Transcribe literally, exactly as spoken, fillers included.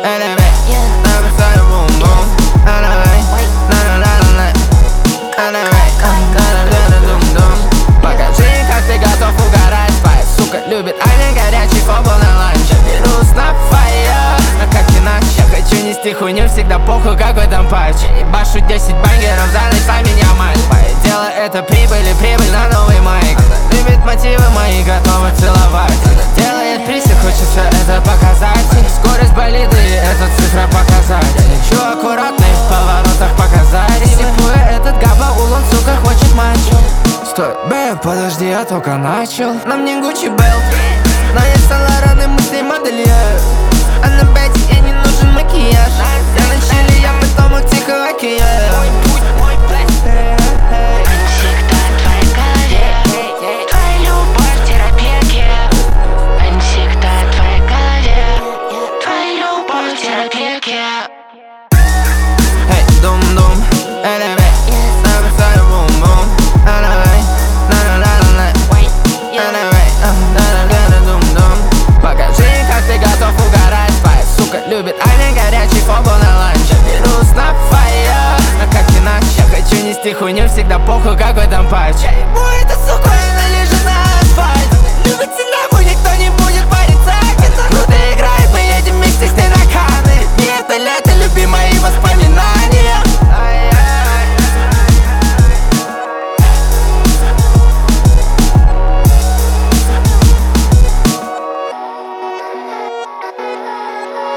Elevate, набросаю бум-бум. Elevate, на-на-на-на-на. Elevate, да-да-да-да-дум-дум. Покажи, как ты готов угорать. Твоя сука любит Айна горячий фобл на ланч. Я берусь на фаер, но как иначе. Я хочу нести хуйню, всегда похуй какой там патч. Ебашу десять бангеров, за ночь на меня мать. Мое дело это прибыль и прибыль на новый майк. Она любит мотивы мои, готова целовать. Она делает присы, хочет все это показать. Скорость болиды, это цифра показать. Я лечу аккуратно и в поворотах показать. Сипуя этот габа, улон, сука, хочет матч. Стой, бэйб, подожди, я только начал. На мне Гуччи Белт, но есть Лораны, мы с ней модельер. А на бете ей не нужен макияж. Я на чили, я потомок Тихого океана. Эй, дум-дум, elevate, набросаю бум-бум. Elevate, на-на-на-на-на. Elevate, да-да-да-да-дум-дум. Покажи, как ты готов угорать. Твоя сука любит Айна горячий фобл на ланч. Я берусь на фаер, но как иначе. Я хочу нести хуйню, всегда похуй какой там патч. Я ебу эту суку